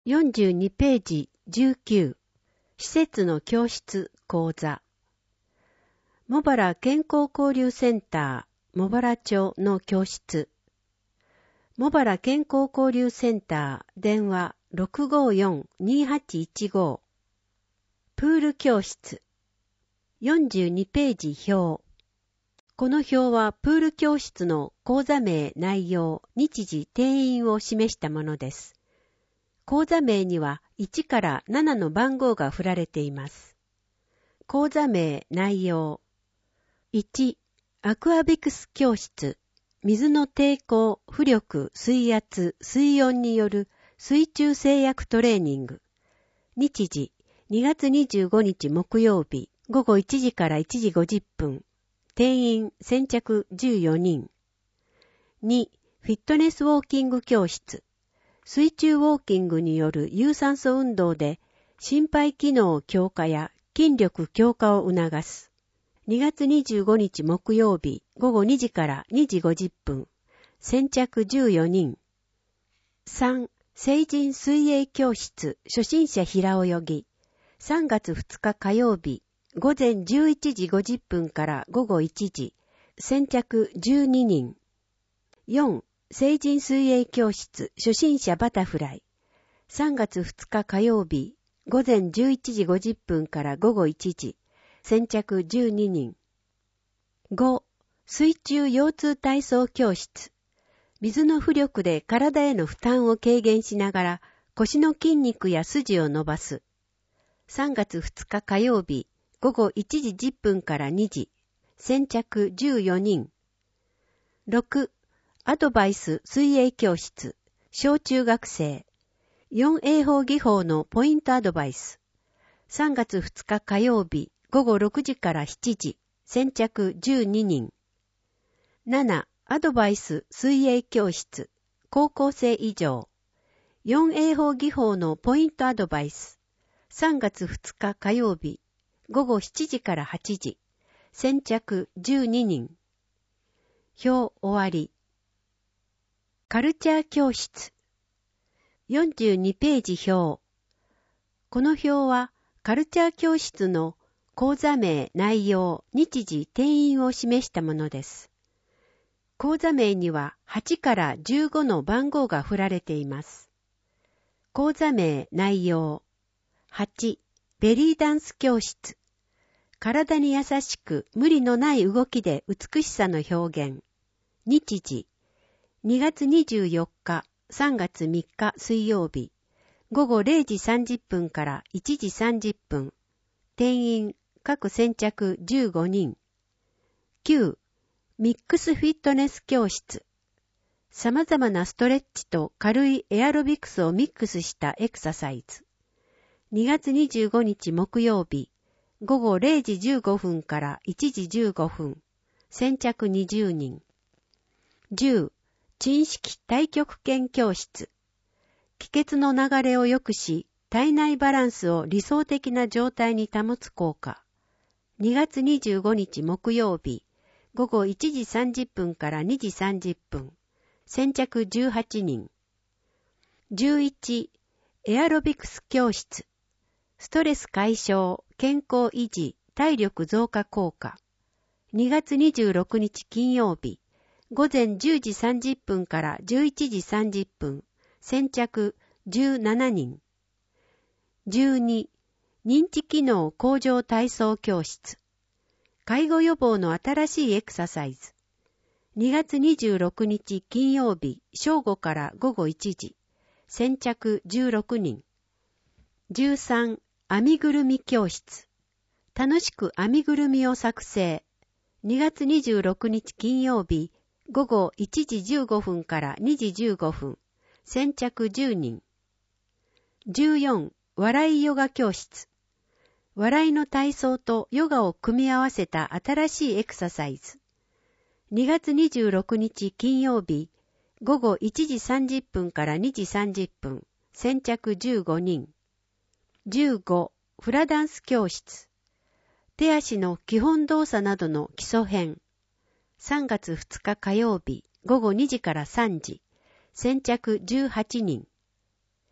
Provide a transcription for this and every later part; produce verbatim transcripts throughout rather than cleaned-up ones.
よんじゅうにページじゅうきゅう、施設の教室講座。茂原健康交流センター茂原町の教室。茂原健康交流センター電話 ろくごよん にはちいちご。プール教室。よんじゅうにページ表。この表はプール教室の講座名、内容、日時、定員を示したものです。講座名にはいちからななの番号が振られています。講座名、内容。いち、アクアビクス教室。水の抵抗、浮力、水圧、水温による水中制約トレーニング。日時、にがつにじゅうごにち木曜日、ごごいちじからいちじごじゅっぷん。定員、先着じゅうよにん。に、フィットネスウォーキング教室。水中ウォーキングによる有酸素運動で心肺機能強化や筋力強化を促す。にがつにじゅうごにち木曜日ごごにじからにじごじゅっぷん。先着じゅうよにん。さん、成人水泳教室初心者平泳ぎ。さんがつふつか火曜日ごぜんじゅういちじごじゅっぷんからごごいちじ。先着じゅうににん。よん、成人水泳教室初心者バタフライ。さんがつふつか火曜日ごぜんじゅういちじごじゅっぷんからごごいちじ。先着じゅうににん。ご、水中腰痛体操教室。水の浮力で体への負担を軽減しながら腰の筋肉や筋を伸ばす。さんがつふつか火曜日ごごいちじじゅっぷんからにじ。先着じゅうよにん。ろく、アドバイス水泳教室小中学生。よん英法技法のポイントアドバイス。さんがつふつか火曜日ごごろくじからしちじ。先着じゅうににん。なな、アドバイス水泳教室高校生以上。よん英法技法のポイントアドバイス。さんがつふつか火曜日ごごしちじからはちじ。先着じゅうににん。表終わり。カルチャー教室。よんじゅうにページ表。この表はカルチャー教室の講座名、内容、日時、定員を示したものです。講座名にははちからじゅうごの番号が振られています。講座名、内容。はち、ベリーダンス教室。体に優しく無理のない動きで美しさの表現。日時。にがつにじゅうよっか、さんがつみっか水曜日。ごごれいじさんじゅっぷんからいちじさんじゅっぷん。定員、各先着じゅうごにん。きゅう、ミックスフィットネス教室。様々なストレッチと軽いエアロビクスをミックスしたエクササイズ。にがつにじゅうごにち木曜日、ごごれいじじゅうごふんからいちじじゅうごふん。先着にじゅうにん。じゅう、沈式太極拳教室。気血の流れを良くし、体内バランスを理想的な状態に保つ効果。にがつにじゅうごにち木曜日、ごごいちじさんじゅっぷんからにじさんじゅっぷん。先着じゅうはちにん。じゅういち、エアロビクス教室。ストレス解消、健康維持、体力増加効果。にがつにじゅうろくにち金曜日、ごぜんじゅうじさんじゅっぷんからじゅういちじさんじゅっぷん。先着じゅうななにん。じゅうに、認知機能向上体操教室。介護予防の新しいエクササイズ。にがつにじゅうろくにち金曜日正午からごごいちじ。先着じゅうろくにん。じゅうさん、編みぐるみ教室。楽しく編みぐるみを作成。にがつにじゅうろくにち金曜日ごごいちじじゅうごふんからにじじゅうごふん。先着じゅうにん。じゅうよん、笑いヨガ教室。笑いの体操とヨガを組み合わせた新しいエクササイズ。にがつにじゅうろくにち金曜日、ごごいちじさんじゅっぷんからにじさんじゅっぷん。先着じゅうごにん。じゅうご、フラダンス教室。手足の基本動作などの基礎編。さんがつふつか火曜日、ごごにじからさんじ。先着じゅうはちにん。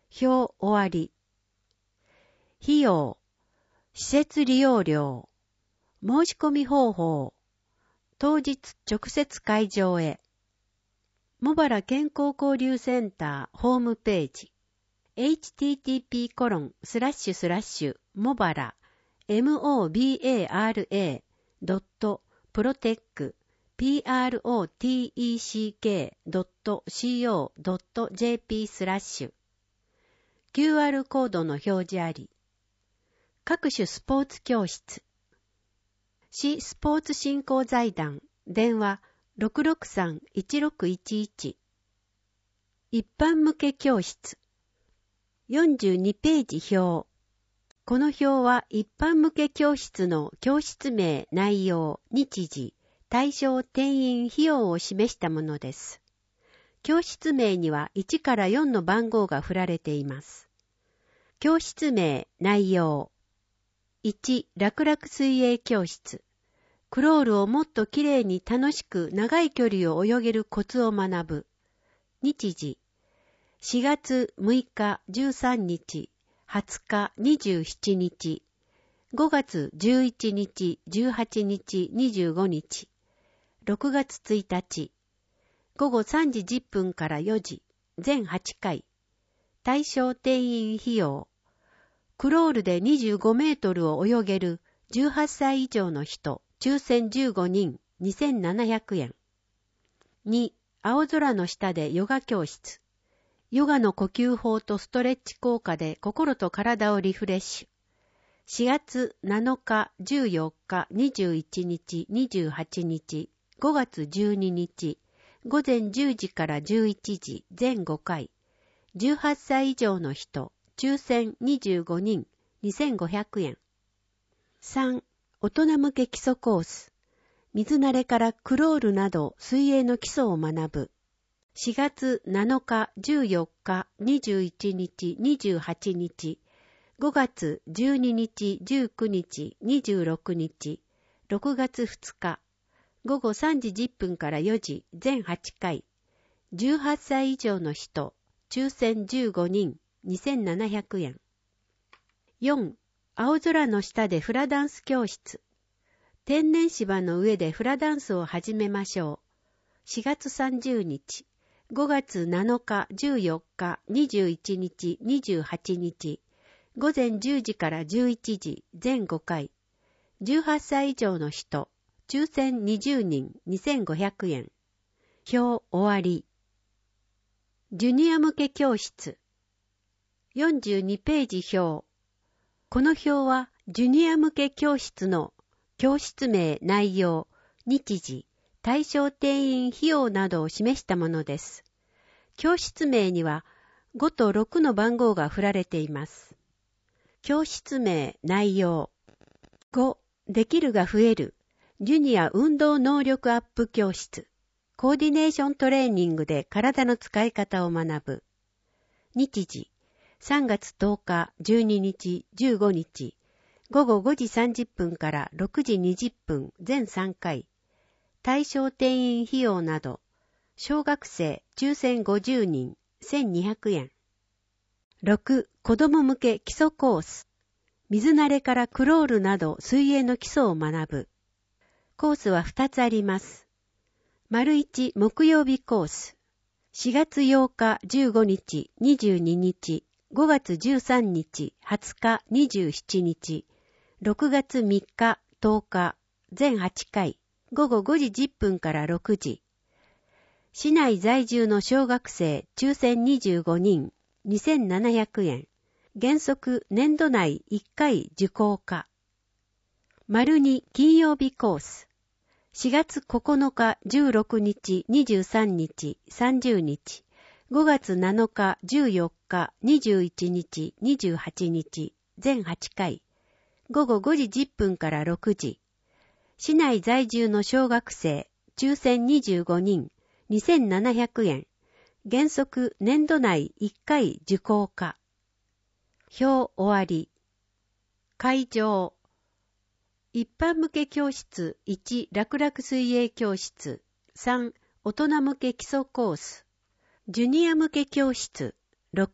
表終わり。費用、施設利用料、申し込み方法、当日直接会場へ。茂原健康交流センターホームページ。エイチティーティーピーコロンスラッシュスラッシュモバラ モバラ ドットプロテック プロテック ドット コ ドット ジェーピー スラッシュ キューアール コードの表示あり。各種スポーツ教室。市スポーツ振興財団電話 ろくろくさん いちろくいちいち。一般向け教室。よんじゅうにページ表。この表は一般向け教室の教室名、内容、日時、対象、定員、費用を示したものです。教室名にはいちからよんの番号が振られています。教室名、内容。いち、楽々水泳教室。クロールをもっときれいに楽しく長い距離を泳げるコツを学ぶ。日時。しがつむいかじゅうさんにち、はつかにじゅうしちにち、ごがつじゅういちにち、じゅうはちにち、にじゅうごにち、ろくがつついたち、ごごさんじじゅっぷんからよじ、全はちかい。対象定員費用。クロールでにじゅうごメートルを泳げるじゅうはっさい以上の人、抽選じゅうごにん、にせんななひゃくえん。に、青空の下でヨガ教室。ヨガの呼吸法とストレッチ効果で心と体をリフレッシュ。しがつなのか、じゅうよっか、にじゅういちにち、にじゅうはちにち、ごがつじゅうににち、ごぜんじゅうじからじゅういちじ、全ごかい。じゅうはっさい以上の人、抽選にじゅうごにん、にせんごひゃくえん。さん、大人向け基礎コース。水慣れからクロールなど水泳の基礎を学ぶ。しがつなのか、じゅうよっか、にじゅういちにち、にじゅうはちにち、ごがつじゅうににち、じゅうくにち、にじゅうろくにち、ろくがつふつか、ごごさんじじゅっぷんからよじ、全はちかい。じゅうはっさい以上の人、抽選じゅうごにん、にせんななひゃくえん。よん、青空の下でフラダンス教室。天然芝の上でフラダンスを始めましょう。しがつさんじゅうにち、ごがつなのか、じゅうよっか、にじゅういちにち、にじゅうはちにち、ごぜんじゅうじからじゅういちじ、全ごかい。じゅうはっさい以上の人、抽選にじゅうにん、にせんごひゃくえん。表終わり。ジュニア向け教室。よんじゅうにページ表。この表はジュニア向け教室の教室名、内容、日時、対象定員費用などを示したものです。教室名にはごとろくの番号が振られています。教室名、内容。ご、できるが増える。ジュニア運動能力アップ教室。コーディネーショントレーニングで体の使い方を学ぶ。日時。さんがつとおか、じゅうににち、じゅうごにち。ごごごじさんじゅっぷんからろくじにじゅっぷん、全さんかい。対象定員費用など。小学生、抽選ごじゅうにん、せんにひゃくえん。ろく、子供向け基礎コース。水慣れからクロールなど水泳の基礎を学ぶ。コースはふたつあります。丸いち、木曜日コース。しがつようか、じゅうごにち、にじゅうににち、ごがつじゅうさんにち、はつか、にじゅうしちにち、ろくがつみっか、とおか、全はちかい、ごごごじじゅっぷんからろくじ。市内在住の小学生、抽選にじゅうごにん、にせんななひゃくえん。原則年度内いっかい受講可。丸に金曜日コース。しがつここのか、じゅうろくにち、にじゅうさんにち、さんじゅうにち、ごがつなのか、じゅうよっか、にじゅういちにち、にじゅうはちにち、全はちかい、ごごごじじゅっぷんからろくじ。市内在住の小学生、抽選にじゅうごにん、にせんななひゃくえん。原則年度内いっかい受講可。表終わり。会場。一般向け教室いち、楽々水泳教室。さん、大人向け基礎コース。ジュニア向け教室。ろく、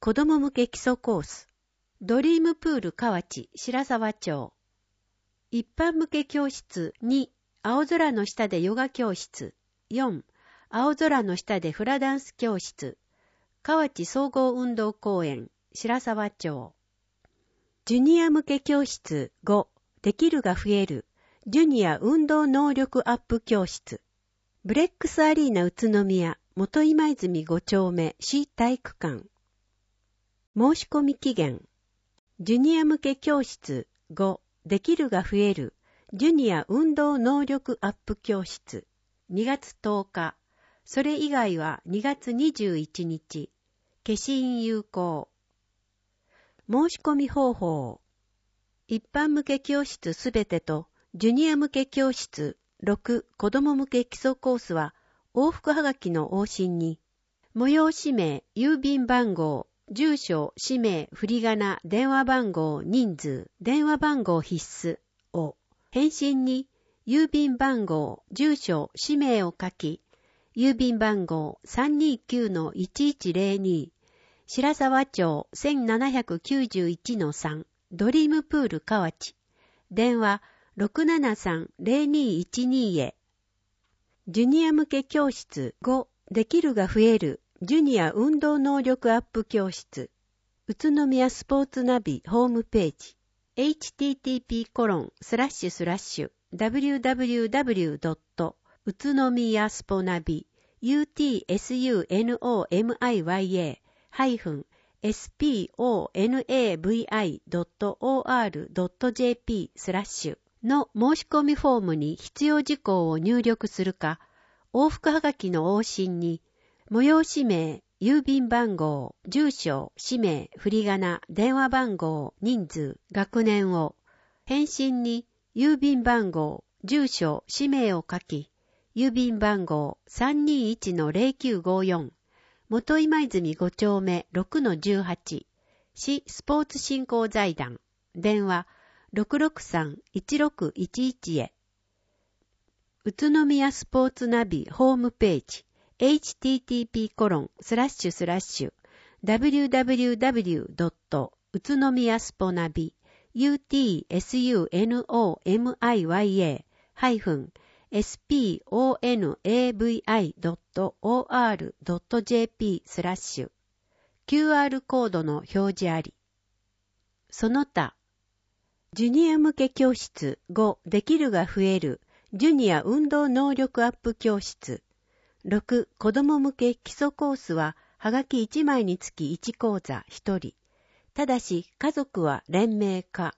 子供向け基礎コース。ドリームプール河内白沢町。一般向け教室に、青空の下でヨガ教室。よん、青空の下でフラダンス教室。河内総合運動公園白沢町。ジュニア向け教室ご、できるが増える。ジュニア運動能力アップ教室。ブレックスアリーナ宇都宮元今泉ご丁目市体育館。申し込み期限。ジュニア向け教室ご、できるが増える。ジュニア運動能力アップ教室。にがつとおか。それ以外はにがつにじゅういちにち。消印有効。申し込み方法。一般向け教室すべてと、ジュニア向け教室ろく、子供向け基礎コースは、往復はがきの往診に、催し名、郵便番号、住所、氏名、振り仮名、電話番号、人数、電話番号必須を、返信に、郵便番号、住所、氏名を書き、郵便番号 さんにきゅうのいちいちゼロに、白沢町 せんななひゃくきゅうじゅういちのさん、ドリームプール河内、電話 ろくななさんゼロにいちに へ。ジュニア向け教室ご、できるが増える。ジュニア運動能力アップ教室。宇都宮スポーツナビホームページ。エイチティーティーピーコロンスラッシュスラッシュダブリューダブリューダブリュードット宇都宮スポナビ ユーティーエスユーエヌオーエムアイワイエー ハイフン エスピーオーエヌエーブイアイドットオーアールドットジェーピー スラッシュの申し込みフォームに必要事項を入力するか、往復はがきの往診に、催し名、郵便番号、住所、氏名、振り仮名、電話番号、人数、学年を、返信に、郵便番号、住所、氏名を書き、郵便番号 さんにいちのゼロきゅうごよん、元今泉ご丁目ろくのじゅうはち、市スポーツ振興財団、電話ろくろくさんいちろくいちいち へ。宇都宮スポーツナビホームページ エイチティーティーピーコロンスラッシュスラッシュダブリューダブリューダブリュードット宇都宮スポナビ ユーティーエスユーエヌオーエムアイワイエー ハイフン エスピーオーエヌエーブイアイドットオーアールドットジェーピー スラッシュ キューアール コードの表示あり。その他、ジュニア向け教室ご、できるが増える。ジュニア運動能力アップ教室。ろく、子供向け基礎コースは、はがきいちまいにつきいち講座ひとり。ただし、家族は連名化。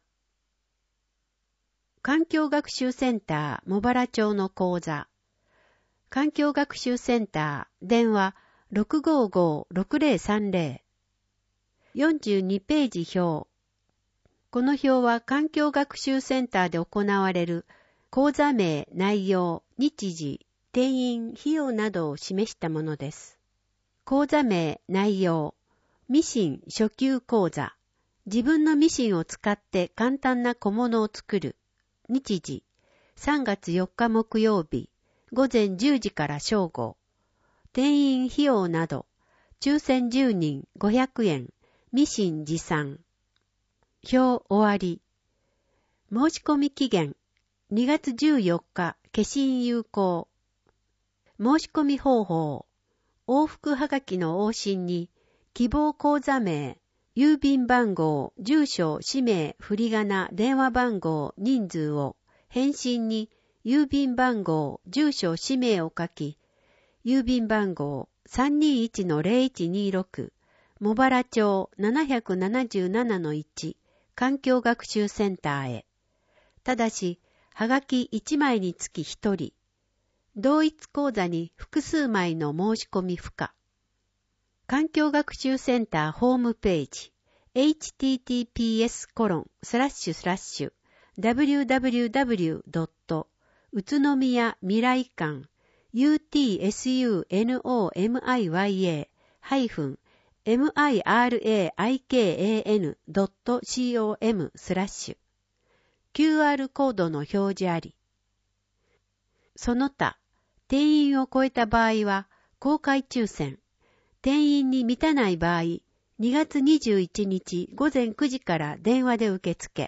環境学習センター、茂原町の講座。環境学習センター、電話 ろくごごろくゼロさんゼロ。よんじゅうにページ表。この表は環境学習センターで行われる講座名、内容、日時、定員、費用などを示したものです。講座名、内容、ミシン初級講座。自分のミシンを使って簡単な小物を作る。日時、さんがつよっか木曜日、ごぜんじゅうじから正午。定員、費用など、抽選じゅうにんごひゃくえん、ミシン持参。表終わり。申し込み期限にがつじゅうよっか消印有効。申し込み方法。往復はがきの往診に希望講座名、郵便番号、住所、氏名、振り仮名、電話番号、人数を返信に郵便番号、住所、氏名を書き、郵便番号 さんにいちのゼロいちにろく、茂原町 なななななのいち、環境学習センターへ。ただし、はがきいちまいにつきひとり。同一講座に複数枚の申し込み不可。環境学習センターホームページ エイチティーティーピーエスコロンスラッシュスラッシュダブリューダブリューダブリュードット宇都宮未来館 ユーティーエスユーエヌオーエムアイワイエー ハイフン エムアイアールエーアイケーエーエヌドットコム スラッシュ キューアール コードの表示あり。その他、定員を超えた場合は公開抽選。定員に満たない場合、 にがつにじゅういちにちごぜんくじから電話で受付。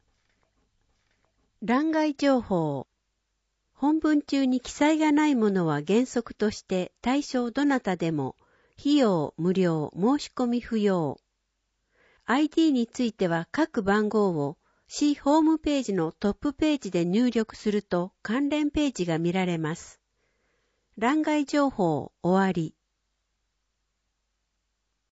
欄外情報。本文中に記載がないものは原則として対象どなたでも費用無料申し込み不要。アイディー については各番号を市ホームページのトップページで入力すると関連ページが見られます。欄外情報終わり。